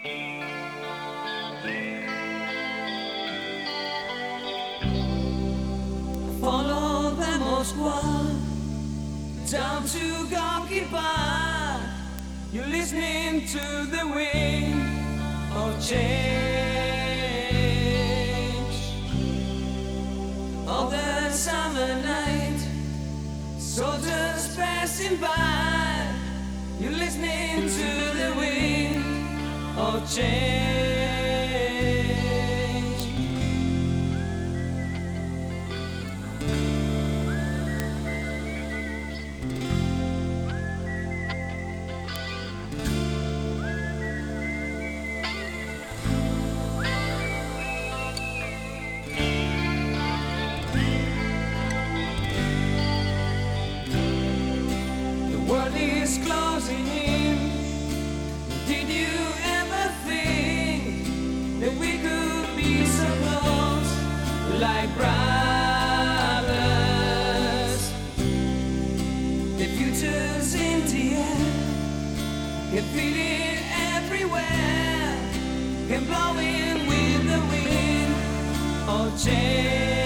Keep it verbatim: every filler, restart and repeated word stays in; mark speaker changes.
Speaker 1: Follow the Moskwa down to Gorky Park. You're listening to the wind of change, of the summer night. Soldiers passing by. You're listening to the wind of change. The world is closing in. Did you ever think that we could be so close, like brothers? The future's in the air, can feel it everywhere, can blow in with the wind of change.